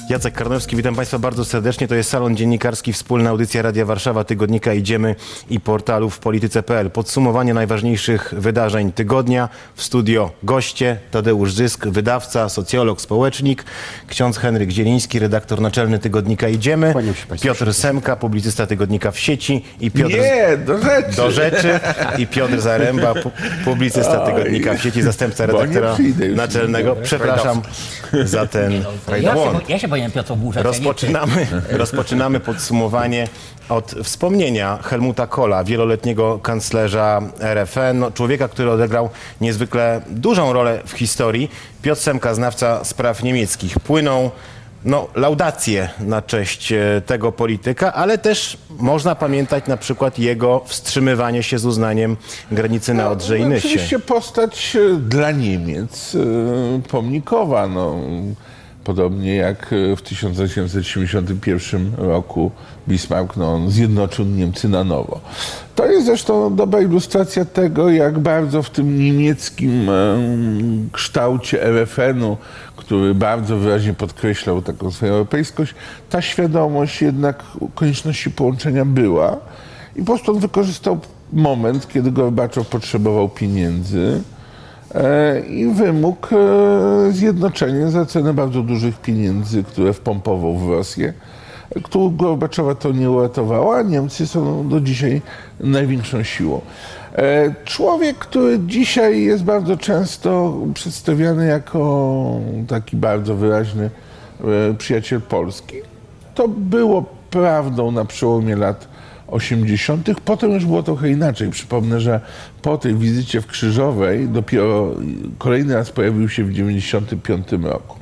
Jacek Karnowski, witam Państwa bardzo serdecznie. To jest Salon Dziennikarski, wspólna audycja Radia Warszawa, Tygodnika Idziemy i portalu w polityce.pl. Podsumowanie najważniejszych wydarzeń tygodnia. W studio goście: Tadeusz Zysk, wydawca, socjolog, społecznik, ksiądz Henryk Zieliński, redaktor naczelny Tygodnika Idziemy, Piotr Semka, publicysta Tygodnika w sieci i Piotr... Nie, do rzeczy. I Piotr Zaręba, publicysta Tygodnika w sieci, zastępca redaktora naczelnego. Przepraszam za ten błąd. Ja się powinien Piotr oburzać. Rozpoczynamy podsumowanie od wspomnienia Helmuta Kohla, wieloletniego kanclerza RFN, człowieka, który odegrał niezwykle dużą rolę w historii. Piotr Semka, znawca spraw niemieckich. Płyną laudacje na cześć tego polityka, ale też można pamiętać na przykład jego wstrzymywanie się z uznaniem granicy na Odrze i Nysie. Oczywiście postać dla Niemiec pomnikowa. Podobnie jak w 1871 roku Bismarck zjednoczył Niemcy na nowo. To jest zresztą dobra ilustracja tego, jak bardzo w tym niemieckim kształcie RFN-u, który bardzo wyraźnie podkreślał taką swoją europejskość, ta świadomość jednak konieczności połączenia była. I po prostu on wykorzystał moment, kiedy Gorbaczow potrzebował pieniędzy i wymógł zjednoczenie za cenę bardzo dużych pieniędzy, które wpompował w Rosję. Gorbaczowa to nie uratowało, a Niemcy są do dzisiaj największą siłą. Człowiek, który dzisiaj jest bardzo często przedstawiany jako taki bardzo wyraźny przyjaciel Polski, to było prawdą na przełomie lat 80. Potem już było trochę inaczej. Przypomnę, że po tej wizycie w Krzyżowej dopiero kolejny raz pojawił się w 95 roku.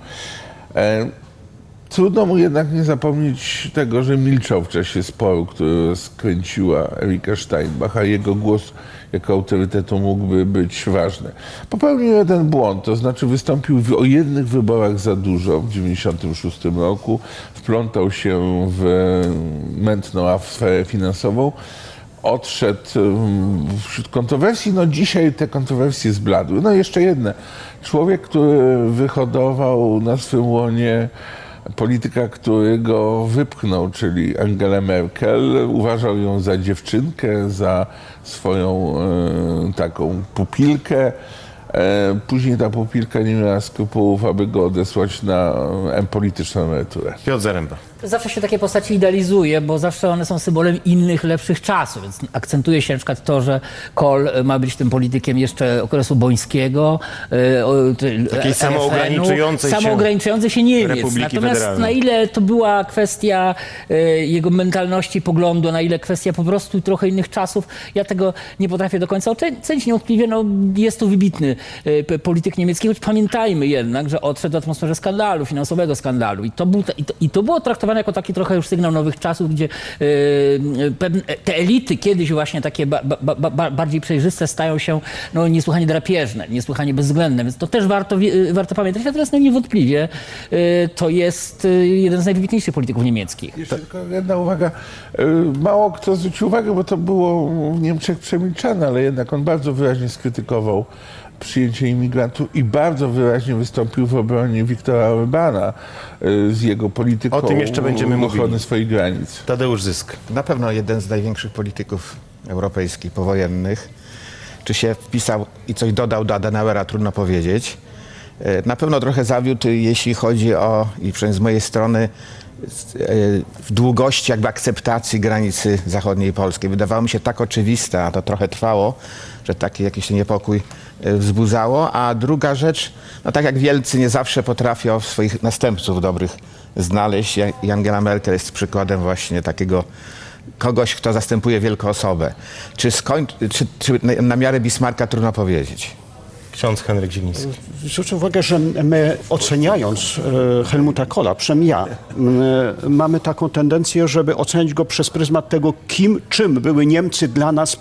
Trudno mu jednak nie zapomnieć tego, że milczał w czasie sporu, który skręciła Erika Steinbach, a jego głos jako autorytetu mógłby być ważny. Popełnił jeden błąd, to znaczy wystąpił o jednych wyborach za dużo w 96 roku, wplątał się w mętną aferę finansową, odszedł wśród kontrowersji. Dzisiaj te kontrowersje zbladły. Jeszcze jedne. Człowiek, który wyhodował na swym łonie polityka, który go wypchnął, czyli Angela Merkel, uważał ją za dziewczynkę, za swoją taką pupilkę. Później ta pupilka nie miała skrupułów, aby go odesłać na polityczną emeryturę. Piotr Zaręba. Zawsze się takie postaci idealizuje, bo zawsze one są symbolem innych, lepszych czasów. Więc akcentuje się na przykład to, że Kohl ma być tym politykiem jeszcze okresu bońskiego. Takiej samoograniczającej się Niemiec. Republiki Natomiast Federalnej. na ile to była kwestia jego mentalności, poglądu, na ile kwestia po prostu trochę innych czasów, ja tego nie potrafię do końca ocenić. Niewątpliwie jest to wybitny polityk niemiecki, choć pamiętajmy jednak, że odszedł w atmosferze skandalu, finansowego skandalu. I to było traktowane jako taki trochę już sygnał nowych czasów, gdzie te elity kiedyś właśnie takie bardziej przejrzyste stają się niesłychanie drapieżne, niesłychanie bezwzględne, więc to też warto pamiętać. Natomiast niewątpliwie to jest jeden z najwybitniejszych polityków niemieckich. Jeszcze tylko jedna uwaga. Mało kto zwrócił uwagę, bo to było w Niemczech przemilczane, ale jednak on bardzo wyraźnie skrytykował przyjęcie imigrantów i bardzo wyraźnie wystąpił w obronie Viktora Orbana z jego polityką o tym jeszcze będziemy ochrony mówili. swoich granic. Tadeusz Zysk. Na pewno jeden z największych polityków europejskich powojennych. Czy się wpisał i coś dodał do Adenauera, trudno powiedzieć. Na pewno trochę zawiódł, jeśli chodzi o, i przynajmniej z mojej strony, w długości akceptacji granicy zachodniej Polski. Wydawało mi się tak oczywiste, a to trochę trwało, że taki jakiś niepokój wzbudzało. A druga rzecz, tak jak wielcy nie zawsze potrafią swoich następców dobrych znaleźć, i Angela Merkel jest przykładem właśnie takiego kogoś, kto zastępuje wielką osobę. Czy na miarę Bismarcka trudno powiedzieć. Ksiądz Henryk Zieliński. Zwróćcie uwagę, że my oceniając Helmuta Kohla, przynajmniej ja, mamy taką tendencję, żeby oceniać go przez pryzmat tego, czym były Niemcy dla nas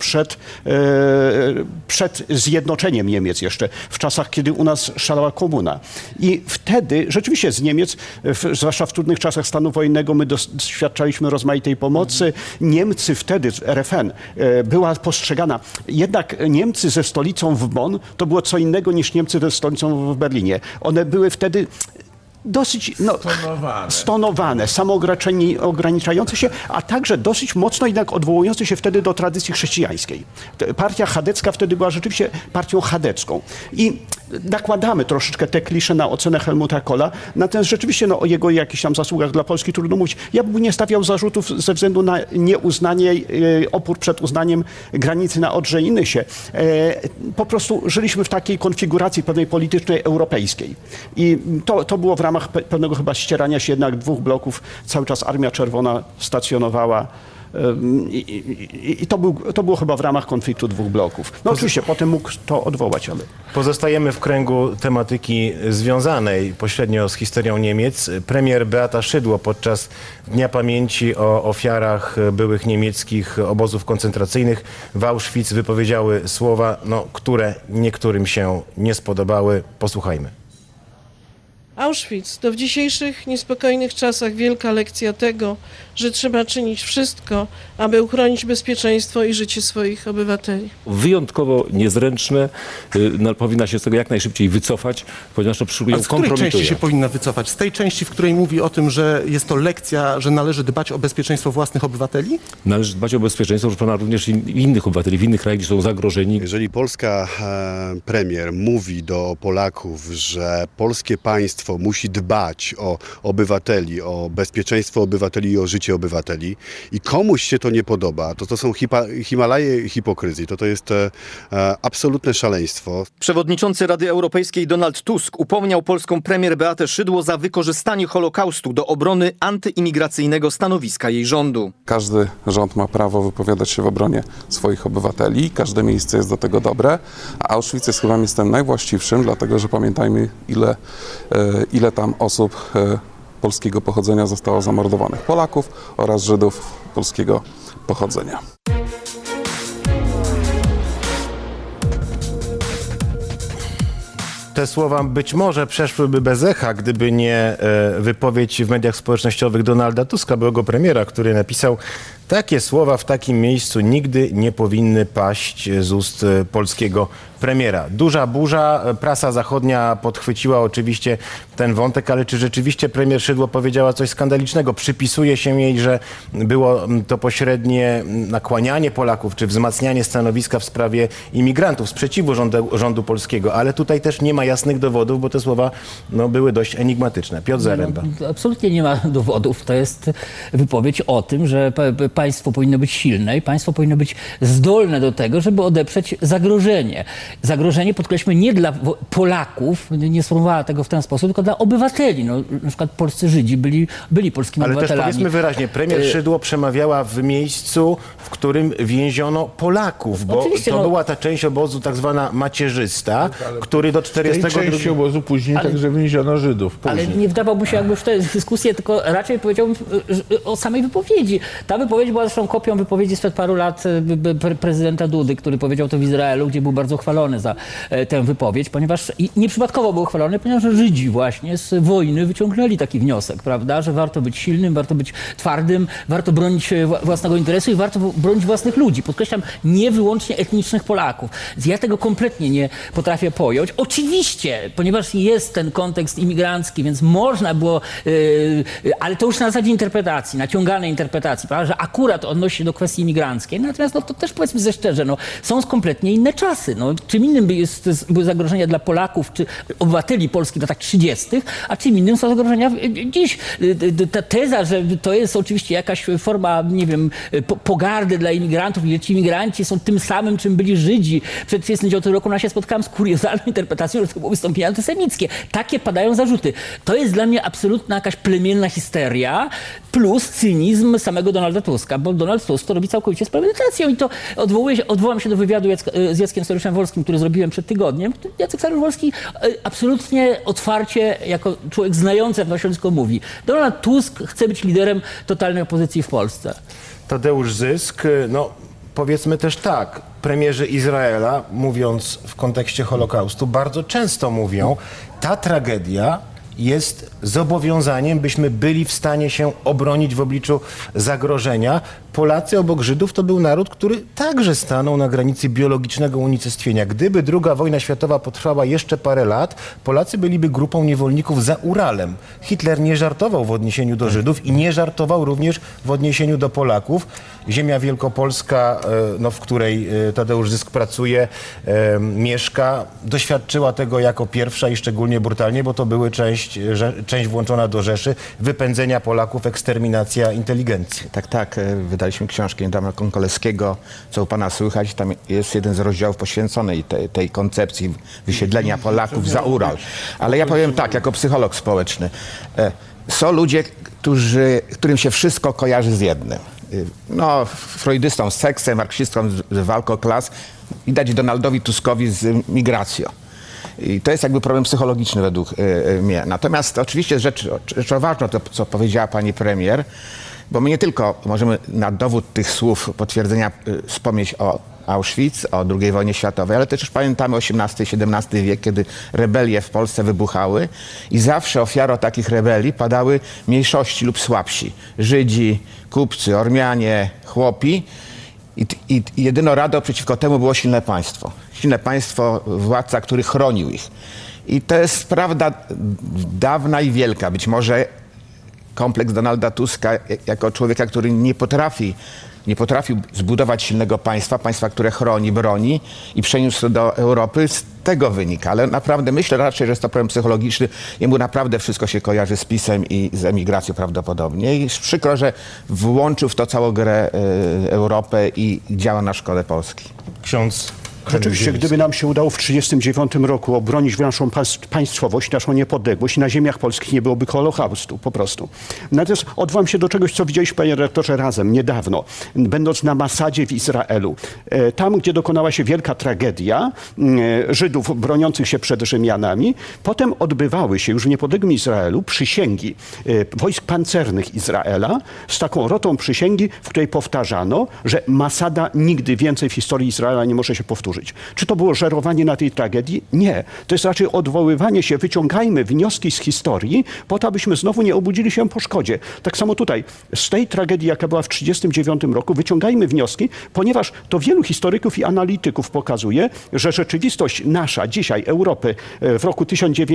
przed zjednoczeniem Niemiec jeszcze, w czasach, kiedy u nas szalała komuna. I wtedy rzeczywiście z Niemiec, zwłaszcza w trudnych czasach stanu wojennego, my doświadczaliśmy rozmaitej pomocy. Niemcy wtedy, RFN, była postrzegana, jednak Niemcy ze stolicą w Bonn to było co innego niż Niemcy ze stolicą w Berlinie. One były wtedy dosyć Stonowane. stonowane, samoograniczające się, a także dosyć mocno jednak odwołujące się wtedy do tradycji chrześcijańskiej. Partia chadecka wtedy była rzeczywiście partią chadecką. I nakładamy troszeczkę te klisze na ocenę Helmuta Kohla, natomiast rzeczywiście o jego jakichś tam zasługach dla Polski trudno mówić. Ja bym nie stawiał zarzutów ze względu na nieuznanie, opór przed uznaniem granicy na Odrze i Nysie. Po prostu żyliśmy w takiej konfiguracji pewnej politycznej europejskiej. I to było w ramach pewnego chyba ścierania się jednak dwóch bloków. Cały czas Armia Czerwona stacjonowała. I to było chyba w ramach konfliktu dwóch bloków. No oczywiście potem mógł to odwołać, ale... Pozostajemy w kręgu tematyki związanej pośrednio z historią Niemiec. Premier Beata Szydło podczas Dnia Pamięci o ofiarach byłych niemieckich obozów koncentracyjnych w Auschwitz wypowiedziały słowa, które niektórym się nie spodobały. Posłuchajmy. Auschwitz to w dzisiejszych niespokojnych czasach wielka lekcja tego, że trzeba czynić wszystko, aby uchronić bezpieczeństwo i życie swoich obywateli. Wyjątkowo niezręczne, powinna się z tego jak najszybciej wycofać, ponieważ to A ją z której części kompromituje. się powinna wycofać? Z tej części, w której mówi o tym, że jest to lekcja, że należy dbać o bezpieczeństwo własnych obywateli? Należy dbać o bezpieczeństwo, proszę pana, również innych obywateli, w innych krajach, gdzie są zagrożeni. Jeżeli polska premier mówi do Polaków, że polskie państwo musi dbać o obywateli, o bezpieczeństwo obywateli i o życie obywateli i komuś się to nie podoba, to są Himalaje hipokryzji, to jest absolutne szaleństwo. Przewodniczący Rady Europejskiej Donald Tusk upomniał polską premier Beatę Szydło za wykorzystanie Holokaustu do obrony antyimigracyjnego stanowiska jej rządu. Każdy rząd ma prawo wypowiadać się w obronie swoich obywateli, każde miejsce jest do tego dobre, a Auschwitz jest chyba miejscem najwłaściwszym, dlatego że pamiętajmy, ile tam osób polskiego pochodzenia zostało zamordowanych, Polaków oraz Żydów polskiego pochodzenia. Te słowa być może przeszłyby bez echa, gdyby nie wypowiedź w mediach społecznościowych Donalda Tuska, byłego premiera, który napisał: takie słowa w takim miejscu nigdy nie powinny paść z ust polskiego premiera. Duża burza, prasa zachodnia podchwyciła oczywiście ten wątek, ale czy rzeczywiście premier Szydło powiedziała coś skandalicznego? Przypisuje się jej, że było to pośrednie nakłanianie Polaków, czy wzmacnianie stanowiska w sprawie imigrantów, sprzeciwu rządu polskiego, ale tutaj też nie ma jasnych dowodów, bo te słowa były dość enigmatyczne. Piotr Zaręba. Absolutnie nie ma dowodów. To jest wypowiedź o tym, że państwo powinno być silne i państwo powinno być zdolne do tego, żeby odeprzeć zagrożenie. Zagrożenie, podkreślmy, nie dla Polaków, nie sformułowała tego w ten sposób, tylko dla obywateli. Na przykład polscy Żydzi byli polskimi ale obywatelami. Ale też powiedzmy wyraźnie, premier Szydło przemawiała w miejscu, w którym więziono Polaków, bo oczywiście, to była ta część obozu tak zwana macierzysta, który do 42... W tej części obozu później także więziono Żydów. Ale nie wdawałbym się jakby w tę dyskusję, tylko raczej powiedziałbym o samej wypowiedzi. Ta wypowiedź była zresztą kopią wypowiedzi sprzed paru lat prezydenta Dudy, który powiedział to w Izraelu, gdzie był bardzo chwalony za tę wypowiedź, ponieważ i nieprzypadkowo był chwalony, ponieważ Żydzi właśnie z wojny wyciągnęli taki wniosek, prawda, że warto być silnym, warto być twardym, warto bronić własnego interesu i warto bronić własnych ludzi. Podkreślam, nie wyłącznie etnicznych Polaków. Ja tego kompletnie nie potrafię pojąć. Oczywiście, ponieważ jest ten kontekst imigrancki, więc można było, ale to już na zasadzie interpretacji, naciąganej interpretacji, prawda, że akurat odnosi się do kwestii imigranckiej. Natomiast to też powiedzmy ze szczerze, są kompletnie inne czasy. Czym innym były zagrożenia dla Polaków czy obywateli polskich w latach 30., a czym innym są zagrożenia dziś. Ta teza, że to jest oczywiście jakaś forma, nie wiem, pogardy dla imigrantów i że ci imigranci są tym samym, czym byli Żydzi. Przed 1939 roku się spotkałem z kuriozalną interpretacją, że to było wystąpienie antysemickie. Takie padają zarzuty. To jest dla mnie absolutna jakaś plemienna histeria plus cynizm samego Donalda Tuska, bo Donald Tusk to robi całkowicie z premedytacją i to odwołam się do wywiadu z Jackiem Staruszem-Wolskim, który zrobiłem przed tygodniem. Jacek Starusz-Wolski absolutnie otwarcie, jako człowiek znający jak to środowisko mówi, Donald Tusk chce być liderem totalnej opozycji w Polsce. Tadeusz Zysk, powiedzmy też tak, premierzy Izraela, mówiąc w kontekście Holokaustu, bardzo często mówią, ta tragedia jest zobowiązaniem, byśmy byli w stanie się obronić w obliczu zagrożenia. Polacy obok Żydów to był naród, który także stanął na granicy biologicznego unicestwienia. Gdyby II wojna światowa potrwała jeszcze parę lat, Polacy byliby grupą niewolników za Uralem. Hitler nie żartował w odniesieniu do Żydów i nie żartował również w odniesieniu do Polaków. Ziemia wielkopolska, no, w której Tadeusz Zysk pracuje, mieszka, doświadczyła tego jako pierwsza i szczególnie brutalnie, bo to były część włączona do Rzeszy, wypędzenia Polaków, eksterminacja inteligencji. Tak, wydaliśmy książkę niedawno Konkoleskiego, co u pana słychać. Tam jest jeden z rozdziałów poświęcony tej koncepcji wysiedlenia Polaków za Ural. Ale ja powiem tak, jako psycholog społeczny. Są ludzie, którym się wszystko kojarzy z jednym. No, freudystą z seksem, marksistą z walką klas. Widać Donaldowi Tuskowi z migracją. I to jest jakby problem psychologiczny według mnie. Natomiast oczywiście rzeczą ważną to, co powiedziała pani premier, bo my nie tylko możemy na dowód tych słów potwierdzenia wspomnieć o Auschwitz, o II wojnie światowej, ale też już pamiętamy XVIII-XVII wiek, kiedy rebelie w Polsce wybuchały i zawsze ofiarą takich rebelii padały mniejszości lub słabsi. Żydzi, kupcy, Ormianie, chłopi. I jedyną radą przeciwko temu było silne państwo. Silne państwo, władca, który chronił ich. I to jest prawda dawna i wielka. Być może kompleks Donalda Tuska jako człowieka, który nie potrafił zbudować silnego państwa, które chroni, broni i przeniósł to do Europy, z tego wynika. Ale naprawdę myślę raczej, że jest to problem psychologiczny. Jemu naprawdę wszystko się kojarzy z PiS-em i z emigracją prawdopodobnie. I przykro, że włączył w to całą grę Europę i działa na szkodę Polski. Ksiądz. Rzeczywiście, gdyby nam się udało w 1939 roku obronić naszą państwowość, naszą niepodległość, na ziemiach polskich nie byłoby Holokaustu, po prostu. Natomiast odwołam się do czegoś, co widzieliśmy, panie redaktorze, razem, niedawno, będąc na Masadzie w Izraelu. Tam, gdzie dokonała się wielka tragedia Żydów broniących się przed Rzymianami, potem odbywały się już w niepodległym Izraelu przysięgi wojsk pancernych Izraela z taką rotą przysięgi, w której powtarzano, że Masada nigdy więcej w historii Izraela nie może się powtórzyć. Czy to było żerowanie na tej tragedii? Nie. To jest raczej odwoływanie się, wyciągajmy wnioski z historii, po to, abyśmy znowu nie obudzili się po szkodzie. Tak samo tutaj, z tej tragedii, jaka była w 1939 roku, wyciągajmy wnioski, ponieważ to wielu historyków i analityków pokazuje, że rzeczywistość nasza, dzisiaj Europy w roku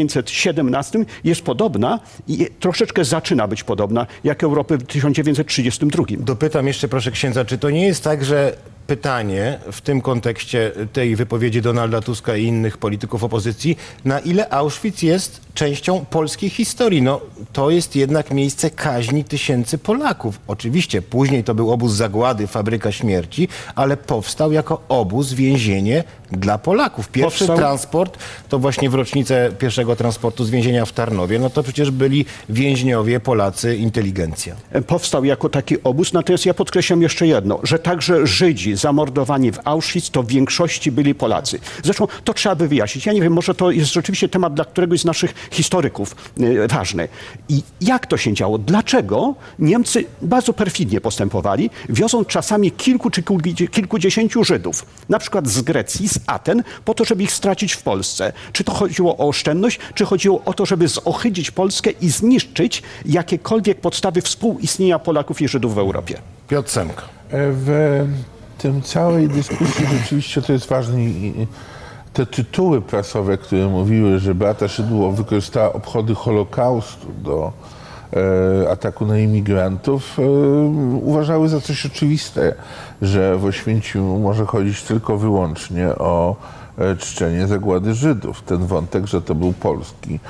1917 jest podobna i troszeczkę zaczyna być podobna, jak Europy w 1932. Dopytam jeszcze, proszę księdza, czy to nie jest tak, że pytanie w tym kontekście tej wypowiedzi Donalda Tuska i innych polityków opozycji, na ile Auschwitz jest częścią polskiej historii? No, to jest jednak miejsce kaźni tysięcy Polaków. Oczywiście później to był obóz zagłady, fabryka śmierci, ale powstał jako obóz, więzienie dla Polaków. Pierwszy transport to właśnie w rocznicę pierwszego transportu z więzienia w Tarnowie. No to przecież byli więźniowie, Polacy, inteligencja. Powstał jako taki obóz, natomiast ja podkreślam jeszcze jedno, że także Żydzi zamordowani w Auschwitz to w większości byli Polacy. Zresztą to trzeba by wyjaśnić. Ja nie wiem, może to jest rzeczywiście temat dla któregoś z naszych historyków ważny. I jak to się działo? Dlaczego Niemcy bardzo perfidnie postępowali, wioząc czasami kilku czy kilkudziesięciu Żydów, na przykład z Grecji, z Aten, po to, żeby ich stracić w Polsce? Czy to chodziło o oszczędność, czy chodziło o to, żeby zohydzić Polskę i zniszczyć jakiekolwiek podstawy współistnienia Polaków i Żydów w Europie? Piotr Semka. W tym całej dyskusji rzeczywiście to jest ważne i te tytuły prasowe, które mówiły, że Beata Szydło wykorzystała obchody Holokaustu do ataku na imigrantów, uważały za coś oczywiste, że w Oświęcimiu może chodzić tylko wyłącznie o czczenie zagłady Żydów. Ten wątek, że to był polski,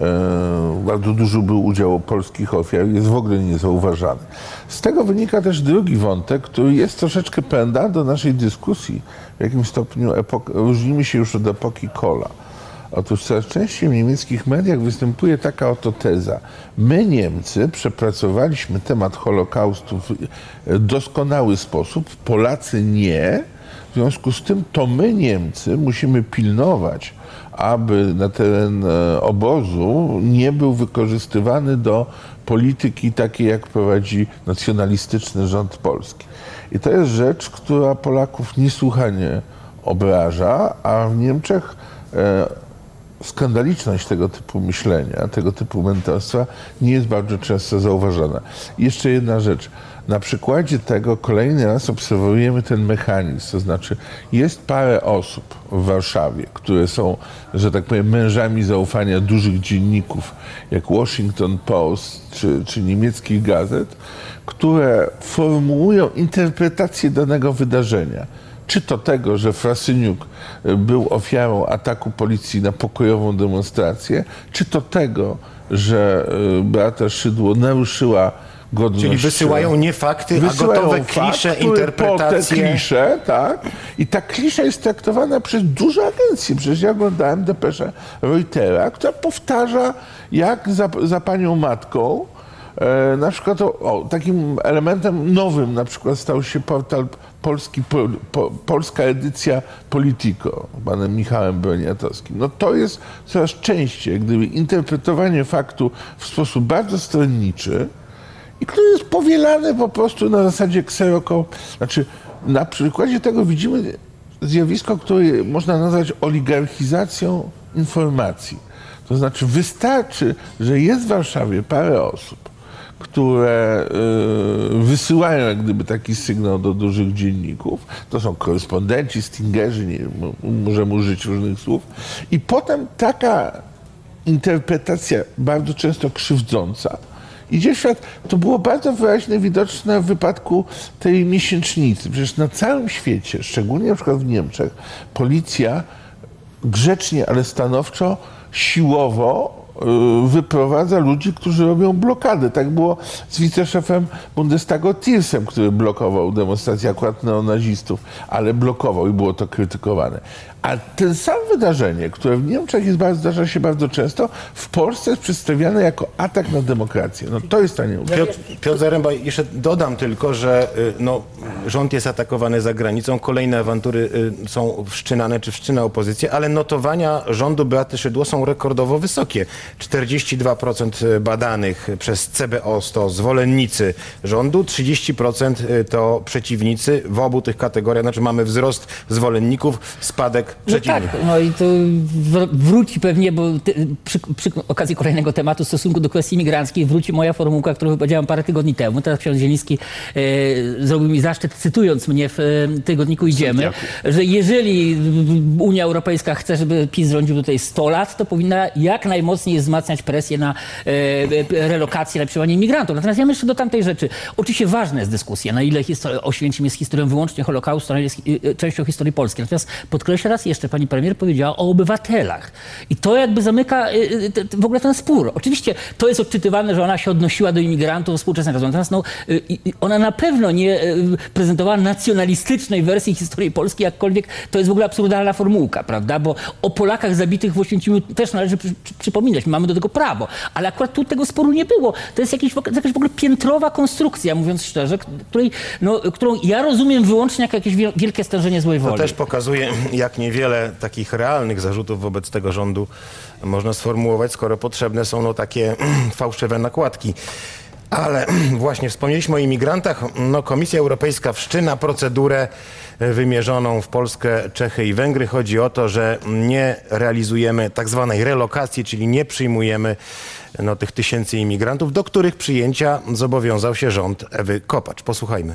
bardzo duży był udział polskich ofiar, jest w ogóle niezauważany. Z tego wynika też drugi wątek, który jest troszeczkę pęda do naszej dyskusji. W jakimś stopniu różnimy się już od epoki Kohla. Otóż coraz częściej w niemieckich mediach występuje taka oto teza. My, Niemcy, przepracowaliśmy temat Holokaustu w doskonały sposób, Polacy nie. W związku z tym to my, Niemcy, musimy pilnować, aby na teren obozu nie był wykorzystywany do polityki takiej, jak prowadzi nacjonalistyczny rząd polski. I to jest rzecz, która Polaków niesłychanie obraża, a w Niemczech skandaliczność tego typu myślenia, tego typu mentorstwa nie jest bardzo często zauważana. I jeszcze jedna rzecz. Na przykładzie tego kolejny raz obserwujemy ten mechanizm, to znaczy jest parę osób w Warszawie, które są, że tak powiem, mężami zaufania dużych dzienników, jak Washington Post czy niemieckich gazet, które formułują interpretację danego wydarzenia. Czy to tego, że Frasyniuk był ofiarą ataku policji na pokojową demonstrację, czy to tego, że Beata Szydło naruszyła godność. Czyli wysyłają nie fakty, a gotowe klisze, interpretacje. Klisze, tak. I ta klisza jest traktowana przez duże agencje. Przecież ja oglądałem depeszę Reutera, która powtarza, jak za panią matką, na przykład takim elementem nowym na przykład stał się portal polska edycja Politico, panem Michałem Broniatowskim. No to jest coraz częściej, gdyby interpretowanie faktu w sposób bardzo stronniczy i który jest powielany po prostu na zasadzie Znaczy, na przykładzie tego widzimy zjawisko, które można nazwać oligarchizacją informacji. To znaczy wystarczy, że jest w Warszawie parę osób, które wysyłają jak gdyby taki sygnał do dużych dzienników. To są korespondenci, stingerzy, nie możemy użyć różnych słów. I potem taka interpretacja, bardzo często krzywdząca, idzie w świat. To było bardzo wyraźnie widoczne w wypadku tej miesięcznicy. Przecież na całym świecie, szczególnie na przykład w Niemczech, policja grzecznie, ale stanowczo, siłowo wyprowadza ludzi, którzy robią blokady. Tak było z wiceszefem Bundestagu Thielsem, który blokował demonstrację akurat neonazistów, ale blokował i było to krytykowane. A ten sam wydarzenie, które w Niemczech zdarza się bardzo często, w Polsce jest przedstawiane jako atak na demokrację. No to jest ta nieuczciwość. Piotr Zaręba, jeszcze dodam tylko, że rząd jest atakowany za granicą, kolejne awantury są wszczynane, czy wszczyna opozycja, ale notowania rządu Beaty Szydło są rekordowo wysokie. 42% badanych przez CBOS to zwolennicy rządu, 30% to przeciwnicy. W obu tych kategoriach, znaczy mamy wzrost zwolenników, spadek przeciwnych. No tak, no i to wróci pewnie, bo przy okazji kolejnego tematu w stosunku do kwestii migranckiej wróci moja formułka, którą wypowiedziałem parę tygodni temu. Teraz ksiądz Zieliński zrobił mi zaszczyt, cytując mnie w tygodniku Idziemy, że jeżeli Unia Europejska chce, żeby PiS rządził tutaj 100 lat, to powinna jak najmocniej wzmacniać presję na relokację, na przyjmowanie imigrantów. Natomiast ja jeszcze do tamtej rzeczy. Oczywiście ważna jest dyskusja, na ile Oświęcim jest historią wyłącznie Holokaustu, a na ile jest częścią historii polskiej. Natomiast podkreślę raz jeszcze, pani premier powiedziała o obywatelach. I to jakby zamyka w ogóle ten spór. Oczywiście to jest odczytywane, że ona się odnosiła do imigrantów współczesnego. Natomiast ona na pewno nie prezentowała nacjonalistycznej wersji historii Polski, jakkolwiek to jest w ogóle absurdalna formułka, prawda? Bo o Polakach zabitych w Oświęcimiu też należy przypominać. Mamy do tego prawo. Ale akurat tu tego sporu nie było. To jest jakaś w ogóle piętrowa konstrukcja, mówiąc szczerze, którą ja rozumiem wyłącznie jako jakieś wielkie stężenie złej woli. To też pokazuje, jak niewiele takich realnych zarzutów wobec tego rządu można sformułować, skoro potrzebne są takie fałszywe nakładki. Ale właśnie wspomnieliśmy o imigrantach. Komisja Europejska wszczyna procedurę wymierzoną w Polskę, Czechy i Węgry. Chodzi o to, że nie realizujemy tak zwanej relokacji, czyli nie przyjmujemy tych tysięcy imigrantów, do których przyjęcia zobowiązał się rząd Ewy Kopacz. Posłuchajmy.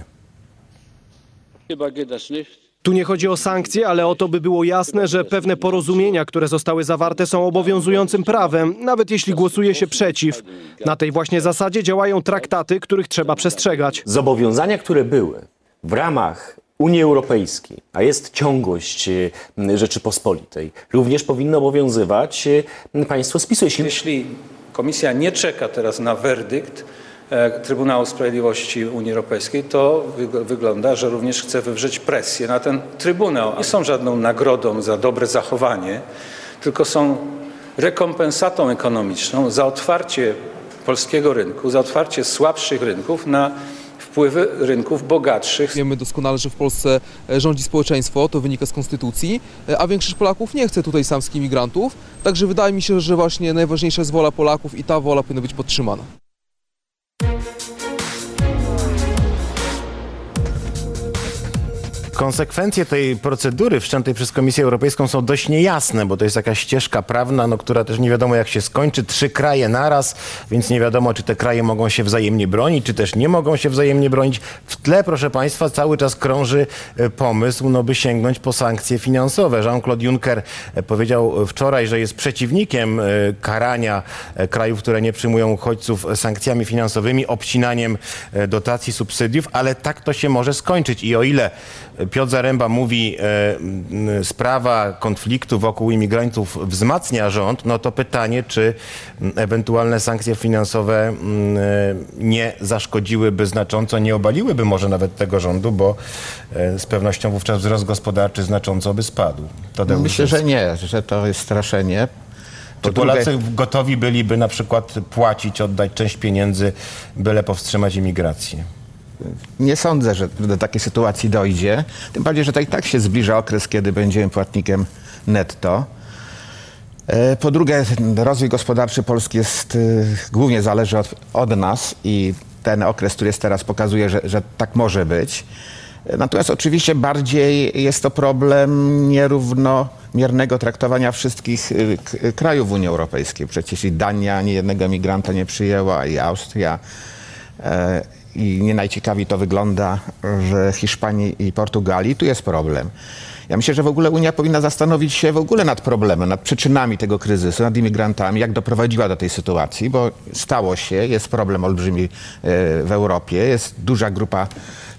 Tu nie chodzi o sankcje, ale o to, by było jasne, że pewne porozumienia, które zostały zawarte, są obowiązującym prawem, nawet jeśli głosuje się przeciw. Na tej właśnie zasadzie działają traktaty, których trzeba przestrzegać. Zobowiązania, które były w ramach Unii Europejskiej, a jest ciągłość Rzeczypospolitej, również powinno obowiązywać państwo spisu. Jeśli Komisja nie czeka teraz na werdykt Trybunału Sprawiedliwości Unii Europejskiej, to wygląda, że również chce wywrzeć presję na ten Trybunał. Nie są żadną nagrodą za dobre zachowanie, tylko są rekompensatą ekonomiczną za otwarcie polskiego rynku, za otwarcie słabszych rynków na wpływy rynków bogatszych. Wiemy doskonale, że w Polsce rządzi społeczeństwo, to wynika z konstytucji, a większość Polaków nie chce tutaj samskich imigrantów. Także wydaje mi się, że właśnie najważniejsza jest wola Polaków i ta wola powinna być podtrzymana. konsekwencje tej procedury wszczętej przez Komisję Europejską są dość niejasne, bo to jest jakaś ścieżka prawna, no, która też nie wiadomo jak się skończy. 3 kraje naraz, więc nie wiadomo, czy te kraje mogą się wzajemnie bronić, czy też nie mogą się wzajemnie bronić. W tle, proszę Państwa, cały czas krąży pomysł, no, by sięgnąć po sankcje finansowe. Jean-Claude Juncker powiedział wczoraj, że jest przeciwnikiem karania krajów, które nie przyjmują uchodźców, sankcjami finansowymi, obcinaniem dotacji, subsydiów, ale tak to się może skończyć. I o ile Piotr Zaremba mówi, sprawa konfliktu wokół imigrantów wzmacnia rząd, no to pytanie, czy ewentualne sankcje finansowe nie zaszkodziłyby znacząco, nie obaliłyby może nawet tego rządu, bo z pewnością wówczas wzrost gospodarczy znacząco by spadł. Myślę, że nie, że to jest straszenie. Czy Polacy gotowi byliby na przykład płacić, oddać część pieniędzy, byle powstrzymać imigrację? Nie sądzę, że do takiej sytuacji dojdzie. Tym bardziej, że to i tak się zbliża okres, kiedy będziemy płatnikiem netto. Po drugie, rozwój gospodarczy Polski głównie zależy od nas i ten okres, który jest teraz, pokazuje, że tak może być. Natomiast oczywiście bardziej jest to problem nierównomiernego traktowania wszystkich krajów Unii Europejskiej. Przecież i Dania ani jednego migranta nie przyjęła, i Austria. I nie najciekawiej to wygląda w Hiszpanii i Portugalii. Tu jest problem. Ja myślę, że w ogóle Unia powinna zastanowić się w ogóle nad problemem, nad przyczynami tego kryzysu, nad imigrantami, jak doprowadziła do tej sytuacji, bo stało się, jest problem olbrzymi w Europie, jest duża grupa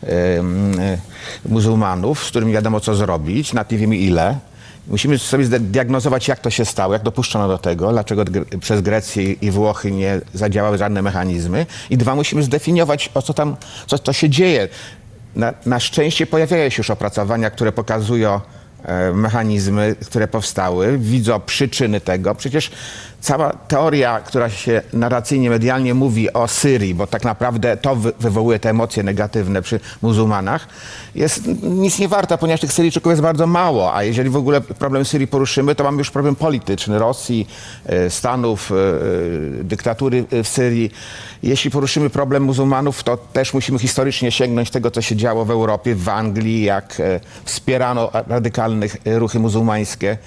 muzułmanów, z którymi wiadomo co zrobić, nawet nie wiemy ile. Musimy sobie zdiagnozować, jak to się stało, jak dopuszczono do tego, dlaczego przez Grecję i Włochy nie zadziałały żadne mechanizmy. I 2, musimy zdefiniować, co się dzieje. Na szczęście pojawiają się już opracowania, które pokazują mechanizmy, które powstały, widzą przyczyny tego. Przecież cała teoria, która się narracyjnie, medialnie mówi o Syrii, bo tak naprawdę to wywołuje te emocje negatywne przy muzułmanach, jest nic nie warta, ponieważ tych Syryjczyków jest bardzo mało, a jeżeli w ogóle problem Syrii poruszymy, to mamy już problem polityczny Rosji, Stanów, dyktatury w Syrii. Jeśli poruszymy problem muzułmanów, to też musimy historycznie sięgnąć tego, co się działo w Europie, w Anglii, jak wspierano radykalnych ruchy muzułmańskie.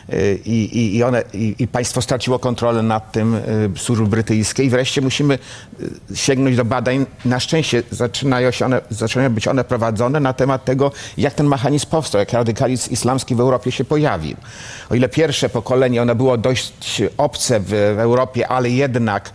I państwo straciło kontrolę nad tym, służby brytyjskie. I wreszcie musimy sięgnąć do badań. Na szczęście zaczynają być one prowadzone na temat tego, jak ten mechanizm powstał, jak radykalizm islamski w Europie się pojawił. O ile pierwsze pokolenie, ono było dość obce w Europie, ale jednak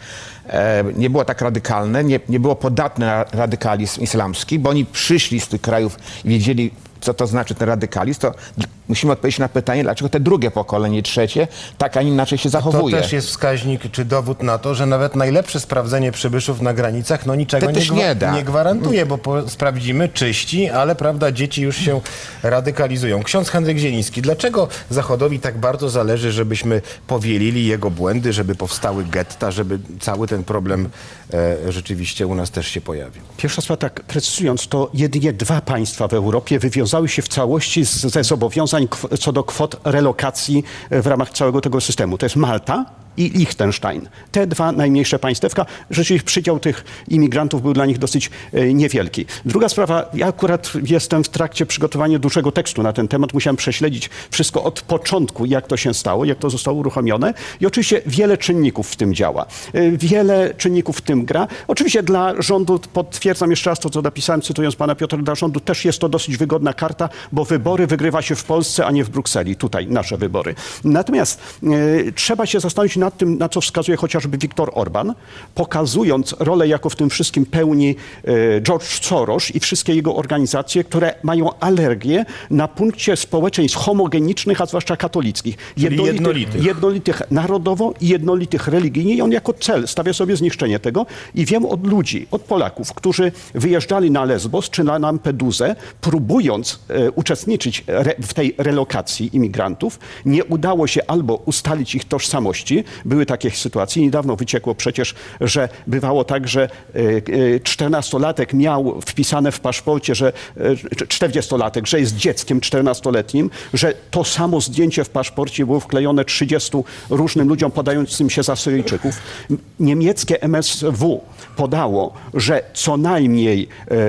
nie było tak radykalne, nie było podatne na radykalizm islamski, bo oni przyszli z tych krajów i wiedzieli, co to znaczy ten radykalizm, to musimy odpowiedzieć na pytanie, dlaczego te drugie pokolenie, trzecie, tak, a nie inaczej się zachowuje. To też jest wskaźnik, czy dowód na to, że nawet najlepsze sprawdzenie przybyszów na granicach, no niczego nie gwarantuje, bo sprawdzimy, czyści, ale prawda, dzieci już się radykalizują. Ksiądz Henryk Zieliński, dlaczego Zachodowi tak bardzo zależy, żebyśmy powielili jego błędy, żeby powstały getta, żeby cały ten problem rzeczywiście u nas też się pojawił? Pierwsza sprawa, tak precyzując, to jedynie 2 państwa w Europie wywiązały się w całości ze zobowiązań co do kwot relokacji w ramach całego tego systemu. To jest Malta i Liechtenstein. Te 2 najmniejsze państewka, rzeczywiście przydział tych imigrantów był dla nich dosyć niewielki. Druga sprawa, ja akurat jestem w trakcie przygotowania dużego tekstu na ten temat. Musiałem prześledzić wszystko od początku, jak to się stało, jak to zostało uruchomione. I oczywiście wiele czynników w tym działa. Wiele czynników w tym gra. Oczywiście dla rządu, potwierdzam jeszcze raz to, co napisałem, cytując pana Piotra, dla rządu też jest to dosyć wygodna karta, bo wybory wygrywa się w Polsce, a nie w Brukseli. Tutaj nasze wybory. Natomiast trzeba się zastanowić nad tym, na co wskazuje chociażby Viktor Orban, pokazując rolę, jaką w tym wszystkim pełni George Soros i wszystkie jego organizacje, które mają alergię na punkcie społeczeństw homogenicznych, a zwłaszcza katolickich. Jednolitych narodowo i jednolitych religijnie. I on jako cel stawia sobie zniszczenie tego. I wiem od ludzi, od Polaków, którzy wyjeżdżali na Lesbos czy na Lampedusę, próbując uczestniczyć w tej relokacji imigrantów, nie udało się albo ustalić ich tożsamości, były takie sytuacje. Niedawno wyciekło przecież, że bywało tak, że 14-latek miał wpisane w paszporcie, że 40-latek, że jest dzieckiem 14-letnim, że to samo zdjęcie w paszporcie było wklejone 30 różnym ludziom podającym się za Syryjczyków. Niemieckie MSW podało, że co najmniej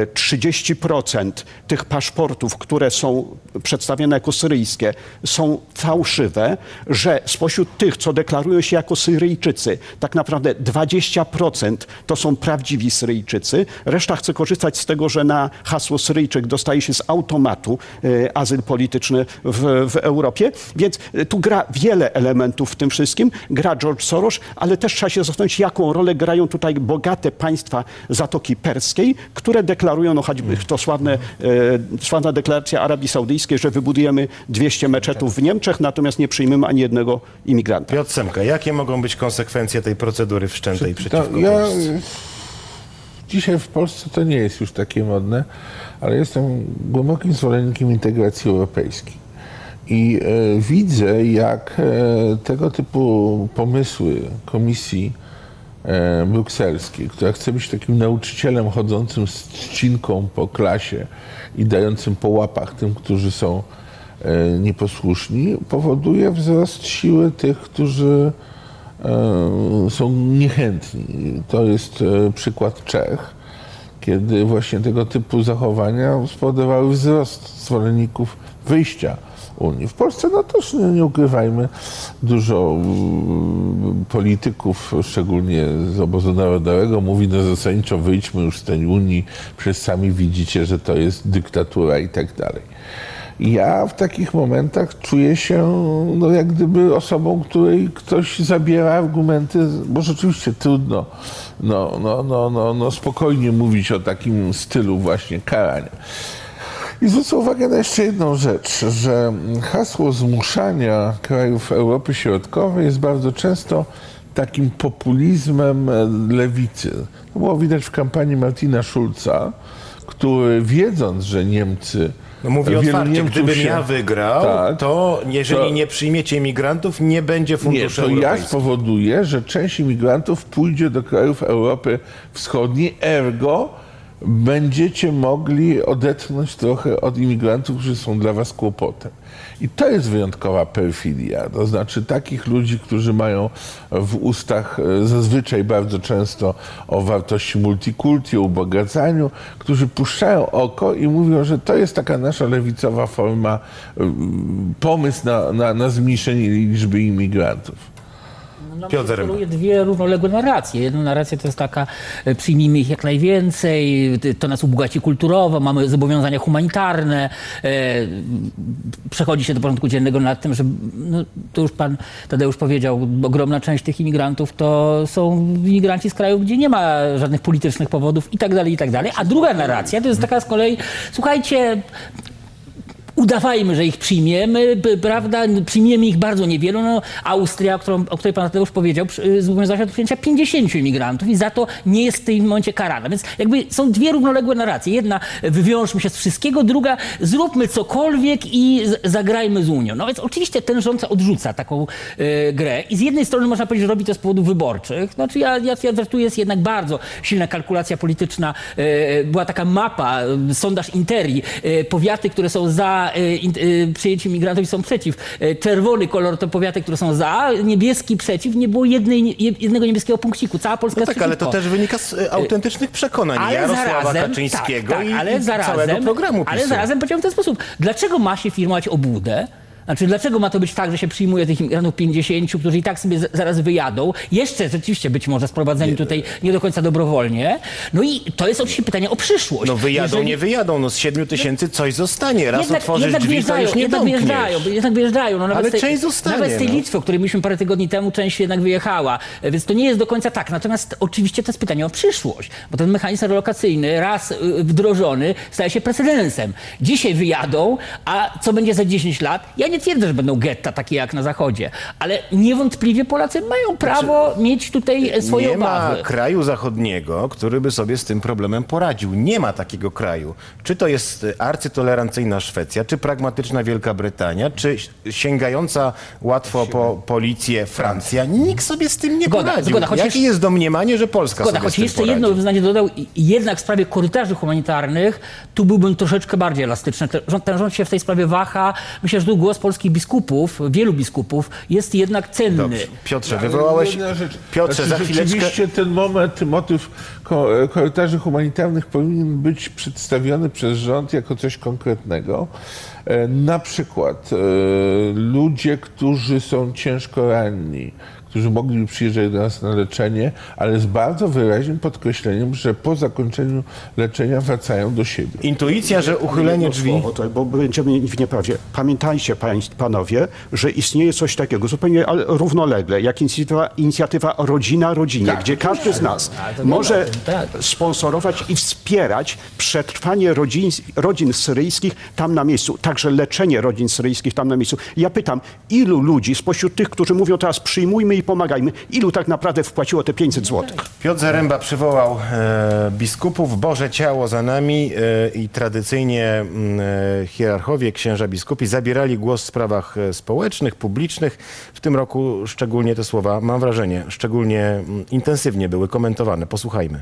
30% tych paszportów, które są przedstawione jako syryjskie, są fałszywe, że spośród tych, co deklarują się jako Syryjczycy, tak naprawdę 20% to są prawdziwi Syryjczycy. Reszta chce korzystać z tego, że na hasło Syryjczyk dostaje się z automatu azyl polityczny w Europie. Więc tu gra wiele elementów w tym wszystkim. Gra George Soros, ale też trzeba się zastanowić, jaką rolę grają tutaj bogate państwa Zatoki Perskiej, które deklarują, no choćby to sławna deklaracja Arabii Saudyjskiej, że wybudujemy 200 meczetów w Niemczech, natomiast nie przyjmiemy ani jednego imigranta. Piotr Semka, jakie mogą być konsekwencje tej procedury wszczętej przeciwko Polsce? Dzisiaj w Polsce to nie jest już takie modne, ale jestem głębokim zwolennikiem integracji europejskiej. I widzę, jak tego typu pomysły Komisji brukselskiej, która chce być takim nauczycielem chodzącym z trzcinką po klasie i dającym po łapach tym, którzy są nieposłuszni, powoduje wzrost siły tych, którzy są niechętni. To jest przykład Czech, kiedy właśnie tego typu zachowania spowodowały wzrost zwolenników wyjścia Unii. W Polsce no też nie ukrywajmy, dużo polityków, szczególnie z obozu narodowego, mówi no zasadniczo wyjdźmy już z tej Unii, przecież sami widzicie, że to jest dyktatura i tak dalej. Ja w takich momentach czuję się no, jak gdyby osobą, której ktoś zabiera argumenty, bo rzeczywiście trudno spokojnie mówić o takim stylu właśnie karania. I zwrócę uwagę na jeszcze jedną rzecz, że hasło zmuszania krajów Europy Środkowej jest bardzo często takim populizmem lewicy. To było widać w kampanii Martina Schulza, który wiedząc, że Niemcy... No mówi otwarcie, gdybym ja wygrał, tak, to jeżeli nie przyjmiecie imigrantów, nie będzie funduszy europejskich. Ja spowoduję, że część imigrantów pójdzie do krajów Europy Wschodniej, ergo będziecie mogli odetchnąć trochę od imigrantów, którzy są dla was kłopotem. I to jest wyjątkowa perfidia. To znaczy takich ludzi, którzy mają w ustach zazwyczaj bardzo często o wartości multikulti, o ubogacaniu, którzy puszczają oko i mówią, że to jest taka nasza lewicowa forma, pomysł na zmniejszenie liczby imigrantów. Sugeruje dwie równoległe narracje. Jedna narracja to jest taka, przyjmijmy ich jak najwięcej, to nas ubogaci kulturowo, mamy zobowiązania humanitarne, przechodzi się do porządku dziennego nad tym, że no, to już pan Tadeusz powiedział, ogromna część tych imigrantów to są imigranci z krajów, gdzie nie ma żadnych politycznych powodów i tak dalej, a druga narracja to jest taka z kolei, słuchajcie, udawajmy, że ich przyjmiemy, prawda? Przyjmiemy ich bardzo niewielu. No, Austria, o której pan Tadeusz powiedział, zobowiązała się do przyjęcia 50 imigrantów i za to nie jest w tym momencie karana. Więc jakby są dwie równoległe narracje. Jedna, wywiążmy się z wszystkiego, druga, zróbmy cokolwiek i zagrajmy z Unią. No więc oczywiście ten rząd odrzuca taką grę i z jednej strony można powiedzieć, że robi to z powodów wyborczych. Znaczy ja tu jest jednak bardzo silna kalkulacja polityczna. Była taka mapa, sondaż Interi, powiaty, które są za przyjęciem migrantów są przeciw. Czerwony kolor to powiaty, które są za, niebieski przeciw. Nie było jednego niebieskiego punkciku. Cała Polska no tak, ale to też wynika z autentycznych przekonań Jarosława Kaczyńskiego i całego programu PiS-u. Ale zarazem powiedziałem w ten sposób. Dlaczego ma się firmować obłudę? Znaczy, dlaczego ma to być tak, że się przyjmuje tych imigrantów 50, którzy i tak sobie zaraz wyjadą? Jeszcze rzeczywiście być może sprowadzeni tutaj nie do końca dobrowolnie. No i to jest oczywiście pytanie o przyszłość. No wyjadą, nie wyjadą. No z 7 tysięcy coś zostanie. Raz otworzysz drzwi, to już nie jednak wyjeżdżają. No ale część zostanie. Nawet z tej Litwy, o której mieliśmy parę tygodni temu, część jednak wyjechała. Więc to nie jest do końca tak. Natomiast oczywiście to jest pytanie o przyszłość. Bo ten mechanizm relokacyjny, raz wdrożony, staje się precedensem. Dzisiaj wyjadą, a co będzie za 10 lat? Ja nie nie twierdzę, że będą getta takie jak na Zachodzie, ale niewątpliwie Polacy mają prawo mieć tutaj swoje obawy. Nie ma kraju zachodniego, który by sobie z tym problemem poradził. Nie ma takiego kraju. Czy to jest arcytolerancyjna Szwecja, czy pragmatyczna Wielka Brytania, czy sięgająca łatwo po policję Francja. Nikt sobie z tym nie poradził. Jakie jest domniemanie, że Polska sobie choć z tym jeszcze poradzi? jedno wyznanie dodał, jednak w sprawie korytarzy humanitarnych, tu byłbym troszeczkę bardziej elastyczny. Ten rząd się w tej sprawie waha. Myślę, że tu głos polskich biskupów, wielu biskupów, jest jednak cenny. Dobrze. Piotrze, wywołałeś... Piotrze, za chwileczkę... Rzeczywiście ten motyw korytarzy humanitarnych powinien być przedstawiony przez rząd jako coś konkretnego. Na przykład ludzie, którzy są ciężko ranni, którzy mogliby przyjeżdżać do nas na leczenie, ale z bardzo wyraźnym podkreśleniem, że po zakończeniu leczenia wracają do siebie. Intuicja, że uchylenie drzwi... Bo będziemy w nieprawdzie. Pamiętajcie, panowie, że istnieje coś takiego zupełnie równolegle, jak inicjatywa Rodzina Rodzinie, gdzie każdy z nas może sponsorować i wspierać przetrwanie rodzin syryjskich tam na miejscu, także leczenie rodzin syryjskich tam na miejscu. Ja pytam, ilu ludzi spośród tych, którzy mówią teraz przyjmujmy i pomagajmy, ilu tak naprawdę wpłaciło te 500 zł? Piotr Zaręba przywołał biskupów, Boże ciało za nami i tradycyjnie hierarchowie, księża biskupi zabierali głos w sprawach społecznych, publicznych. W tym roku szczególnie te słowa, mam wrażenie, szczególnie intensywnie były komentowane. Posłuchajmy.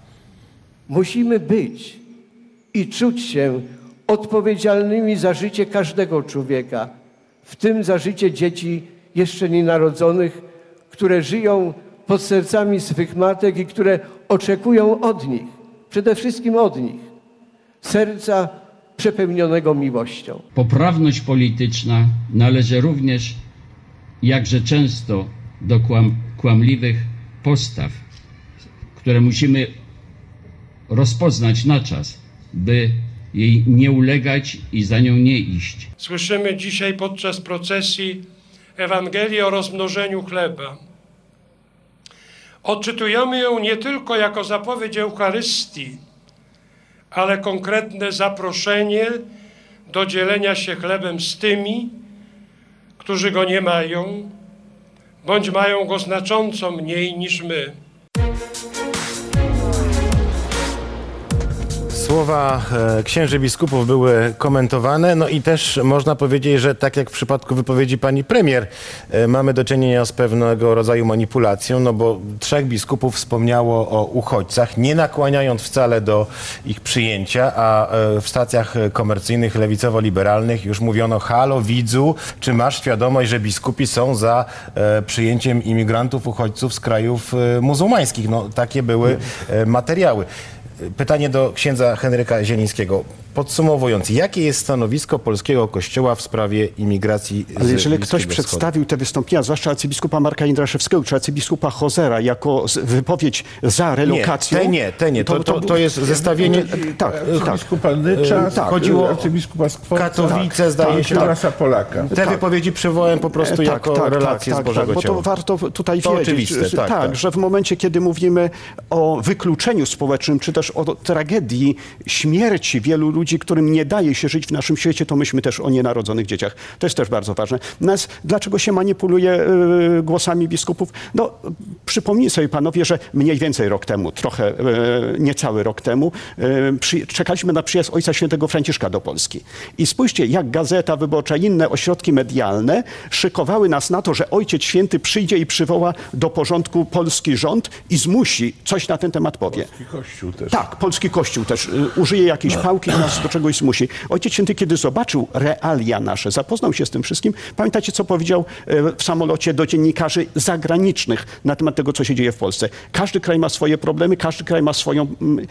Musimy być i czuć się odpowiedzialnymi za życie każdego człowieka, w tym za życie dzieci jeszcze nienarodzonych, które żyją pod sercami swych matek i które oczekują od nich, przede wszystkim od nich, serca przepełnionego miłością. Poprawność polityczna należy również, jakże często, do kłamliwych postaw, które musimy rozpoznać na czas, by jej nie ulegać i za nią nie iść. Słyszymy dzisiaj podczas procesji Ewangelię o rozmnożeniu chleba. Odczytujemy ją nie tylko jako zapowiedź Eucharystii, ale konkretne zaproszenie do dzielenia się chlebem z tymi, którzy go nie mają, bądź mają go znacząco mniej niż my. Słowa księży biskupów były komentowane, no i też można powiedzieć, że tak jak w przypadku wypowiedzi pani premier, mamy do czynienia z pewnego rodzaju manipulacją, no bo 3 biskupów wspomniało o uchodźcach, nie nakłaniając wcale do ich przyjęcia, a w stacjach komercyjnych lewicowo-liberalnych już mówiono: halo widzu, czy masz świadomość, że biskupi są za przyjęciem imigrantów, uchodźców z krajów muzułmańskich? No takie były materiały. Pytanie do księdza Henryka Zielińskiego. Podsumowując, jakie jest stanowisko polskiego Kościoła w sprawie imigracji z Ale jeżeli ktoś Bliskiego przedstawił te wystąpienia, zwłaszcza arcybiskupa Marka Indraszewskiego czy arcybiskupa Hozera, jako wypowiedź za relokacją... Te nie. To jest zestawienie... Arcybiskupa Nycza, chodziło arcybiskupa Skworca, Katowice, zdaje się. Tarasa Polaka. Te wypowiedzi przywołałem po prostu jako relację z Bożego bo Ciała. to warto tutaj to wiedzieć, oczywiste, że w momencie, kiedy mówimy o wykluczeniu społecznym, czy też o tragedii śmierci wielu ludzi, którym nie daje się żyć w naszym świecie, to myślmy też o nienarodzonych dzieciach. To jest też bardzo ważne. Dlaczego się manipuluje głosami biskupów? No, przypomnij sobie, panowie, że mniej więcej rok temu, trochę niecały rok temu, czekaliśmy na przyjazd Ojca Świętego Franciszka do Polski. I spójrzcie, jak Gazeta Wyborcza i inne ośrodki medialne szykowały nas na to, że Ojciec Święty przyjdzie i przywoła do porządku polski rząd i zmusi, coś na ten temat powie. Polski Kościół też. Tak, polski Kościół też użyje jakiejś pałki i nas do czegoś zmusi. Ojciec Święty, kiedy zobaczył realia nasze, zapoznał się z tym wszystkim, pamiętacie, co powiedział w samolocie do dziennikarzy zagranicznych na temat tego, co się dzieje w Polsce. Każdy kraj ma swoje problemy, każdy kraj ma swoją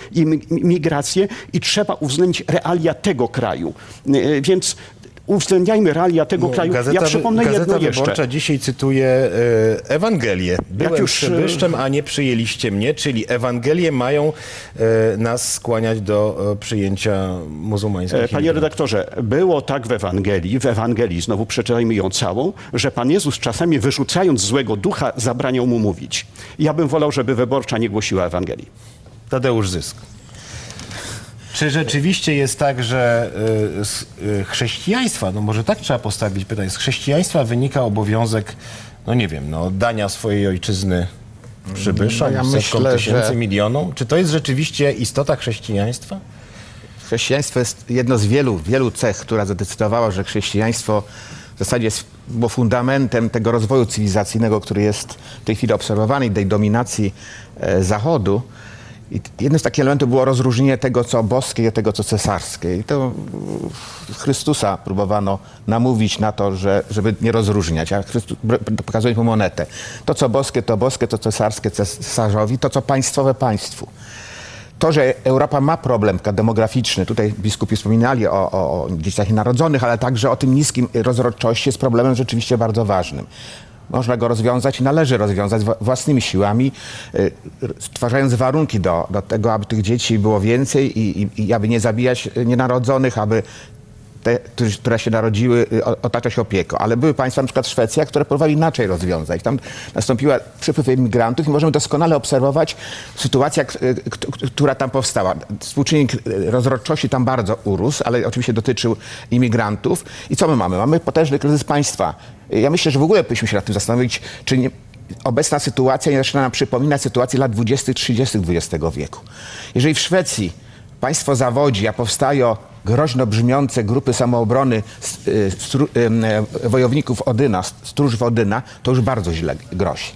migrację i trzeba uwzględnić realia tego kraju. Więc uwzględniajmy realia tego kraju. Ja przypomnę jedno Gazeta jeszcze. Wyborcza dzisiaj cytuje Ewangelię. Byłem przybyszczem, a nie przyjęliście mnie, czyli Ewangelie mają nas skłaniać do przyjęcia muzułmańskich. Panie redaktorze, było tak w Ewangelii, znowu przeczytajmy ją całą, że Pan Jezus czasami wyrzucając złego ducha zabraniał mu mówić. Ja bym wolał, żeby Wyborcza nie głosiła Ewangelii. Tadeusz Zysk. Czy rzeczywiście jest tak, że z chrześcijaństwa, no może tak trzeba postawić pytanie, z chrześcijaństwa wynika obowiązek, no nie wiem, no oddania swojej ojczyzny przybyszom, ja setkom myślę, tysięcy, że- milionom? Czy to jest rzeczywiście istota chrześcijaństwa? Chrześcijaństwo jest jedno z wielu cech, która zadecydowała, że chrześcijaństwo w zasadzie było fundamentem tego rozwoju cywilizacyjnego, który jest w tej chwili obserwowany i tej dominacji Zachodu. I jednym z takich elementów było rozróżnienie tego, co boskie i tego, co cesarskie. I to Chrystusa próbowano namówić na to, żeby nie rozróżniać. A Chrystus pokazuje mu monetę. To, co boskie, to cesarskie cesarzowi, to, co państwowe państwu. To, że Europa ma problem demograficzny, tutaj biskupi wspominali o dzieciach nienarodzonych, ale także o tym niskim rozrodczości, jest problemem rzeczywiście bardzo ważnym. Można go rozwiązać i należy rozwiązać własnymi siłami, stwarzając warunki do tego, aby tych dzieci było więcej i aby nie zabijać nienarodzonych, aby te, które się narodziły, otaczać opieką. Ale były państwa, na przykład Szwecja, które próbowały inaczej rozwiązać. Tam nastąpiła przypływ imigrantów i możemy doskonale obserwować sytuację, która tam powstała. Współczynnik rozrodczości tam bardzo urósł, ale oczywiście dotyczył imigrantów. I co my mamy? Mamy potężny kryzys państwa. Ja myślę, że w ogóle powinniśmy się nad tym zastanowić, czy nie, obecna sytuacja nie zaczyna nam przypominać sytuację lat 20., 30. XX wieku. Jeżeli w Szwecji państwo zawodzi, a powstają groźno brzmiące grupy samoobrony wojowników Odyna, stróżów Odyna, to już bardzo źle grozi.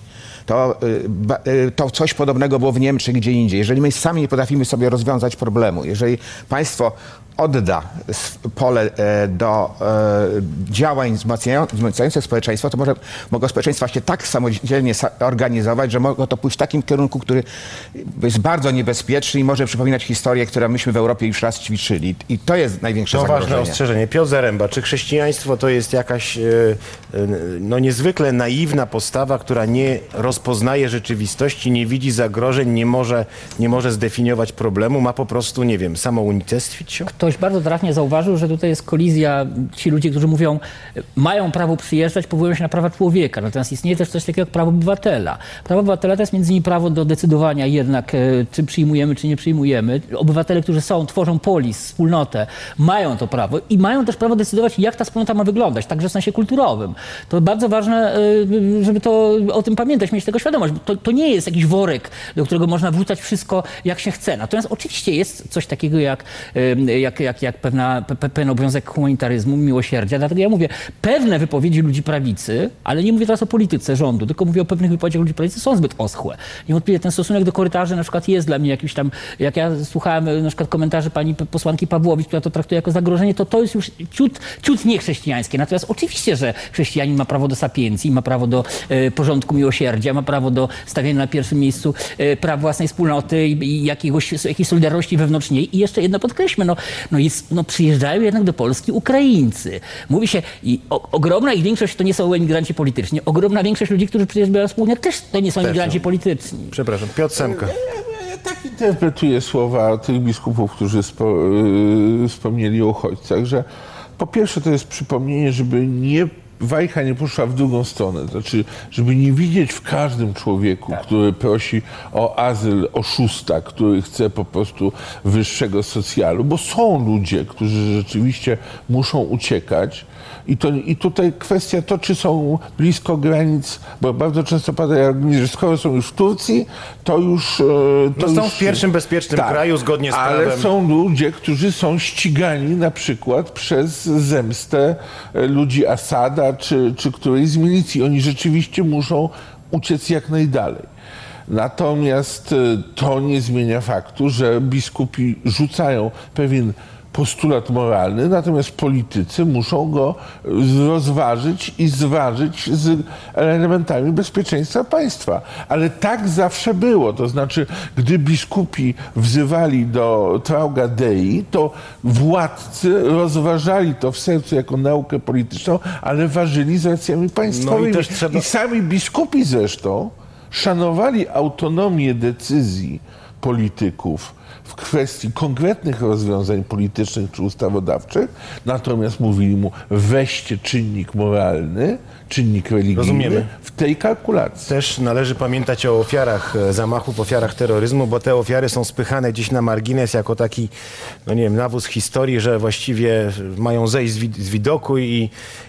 To coś podobnego było w Niemczech, gdzie indziej. Jeżeli my sami nie potrafimy sobie rozwiązać problemu, jeżeli państwo odda pole do działań wzmacniających społeczeństwo, to mogą społeczeństwa się tak samodzielnie organizować, że mogą to pójść w takim kierunku, który jest bardzo niebezpieczny i może przypominać historię, którą myśmy w Europie już raz ćwiczyli. I to jest największe To zagrożenie. ważne ostrzeżenie. Piotr Zaręba, czy chrześcijaństwo to jest jakaś no niezwykle naiwna postawa, która nie rozpoznaje rzeczywistości, nie widzi zagrożeń, nie może zdefiniować problemu, ma po prostu, nie wiem, samounicestwić się? Ktoś bardzo trafnie zauważył, że tutaj jest kolizja. Ci ludzie, którzy mówią, mają prawo przyjeżdżać, powołują się na prawa człowieka. Natomiast istnieje też coś takiego jak prawo obywatela. Prawo obywatela to jest między innymi prawo do decydowania jednak, czy przyjmujemy, czy nie przyjmujemy. Obywatele, którzy tworzą polis, wspólnotę, mają to prawo i mają też prawo decydować, jak ta wspólnota ma wyglądać, także w sensie kulturowym. To bardzo ważne, żeby o tym pamiętać, mieć tego świadomość. To nie jest jakiś worek, do którego można wrzucać wszystko, jak się chce. Natomiast oczywiście jest coś takiego jak pewien obowiązek humanitaryzmu, miłosierdzia. Dlatego ja mówię, pewne wypowiedzi ludzi prawicy, ale nie mówię teraz o polityce rządu, tylko mówię o pewnych wypowiedziach ludzi prawicy, są zbyt oschłe. Niewątpliwie ten stosunek do korytarzy na przykład jest dla mnie jakiś tam, jak ja słuchałem na przykład komentarzy pani posłanki Pawłowicz, która to traktuje jako zagrożenie, to jest już ciut niechrześcijańskie. Natomiast oczywiście, że chrześcijanin ma prawo do sapiencji, ma prawo do porządku, miłosierdzia, ma prawo do stawiania na pierwszym miejscu praw własnej wspólnoty i jakiejś solidarności wewnątrz niej. I jeszcze jedno podkreślmy, przyjeżdżają jednak do Polski Ukraińcy. Mówi się, ogromna ich większość to nie są emigranci polityczni. Ogromna większość ludzi, którzy przyjeżdżają z południa, też to nie są emigranci polityczni. Przepraszam, Piotr Semka. Ja tak interpretuję słowa tych biskupów, którzy wspomnieli o uchodźcach, że po pierwsze to jest przypomnienie, żeby wajcha nie poszła w drugą stronę. Znaczy, żeby nie widzieć w każdym człowieku, który prosi o azyl, oszusta, który chce po prostu wyższego socjalu, bo są ludzie, którzy rzeczywiście muszą uciekać. I tutaj kwestia to, czy są blisko granic, bo bardzo często pada, że skoro są już w Turcji, to już... są w pierwszym bezpiecznym kraju, zgodnie z prawem. Ale są ludzie, którzy są ścigani na przykład przez zemstę ludzi Asada, czy którejś z milicji. Oni rzeczywiście muszą uciec jak najdalej. Natomiast to nie zmienia faktu, że biskupi rzucają pewien postulat moralny, natomiast politycy muszą go rozważyć i zważyć z elementami bezpieczeństwa państwa. Ale tak zawsze było. To znaczy, gdy biskupi wzywali do Trauga Dei, to władcy rozważali to w sercu jako naukę polityczną, ale ważyli z racjami państwowymi. I sami biskupi zresztą szanowali autonomię decyzji polityków w kwestii konkretnych rozwiązań politycznych czy ustawodawczych, natomiast mówili mu, weźcie czynnik moralny, czynnik religijny Rozumiemy. w tej kalkulacji. Też należy pamiętać o ofiarach zamachów, ofiarach terroryzmu, bo te ofiary są spychane gdzieś na margines jako taki, no nie wiem, nawóz historii, że właściwie mają zejść z widoku i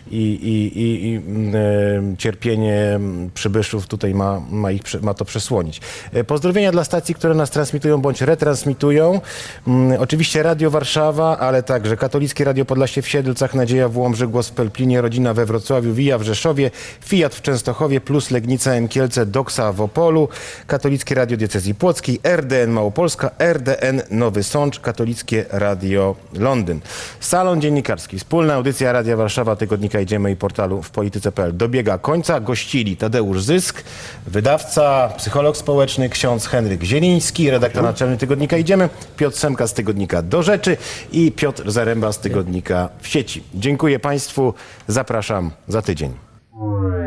cierpienie przybyszów tutaj ma to przesłonić. Pozdrowienia dla stacji, które nas transmitują bądź retransmitują. Oczywiście Radio Warszawa, ale także Katolickie Radio Podlasie w Siedlcach, Nadzieja w Łomży, Głos w Pelplinie, Rodzina we Wrocławiu, Wija w Rzeszowie, Fiat w Częstochowie, Plus Legnica, Kielce, Doksa w Opolu, Katolickie Radio Diecezji Płockiej, RDN Małopolska, RDN Nowy Sącz, Katolickie Radio Londyn. Salon Dziennikarski, wspólna audycja Radia Warszawa, Tygodnika Idziemy i portalu wpolityce.pl dobiega końca. Gościli Tadeusz Zysk, wydawca, psycholog społeczny, ksiądz Henryk Zieliński, redaktor naczelny Tygodnika Idziemy, Piotr Semka z Tygodnika Do Rzeczy i Piotr Zaręba z Tygodnika w sieci. Dziękuję Państwu, zapraszam za tydzień.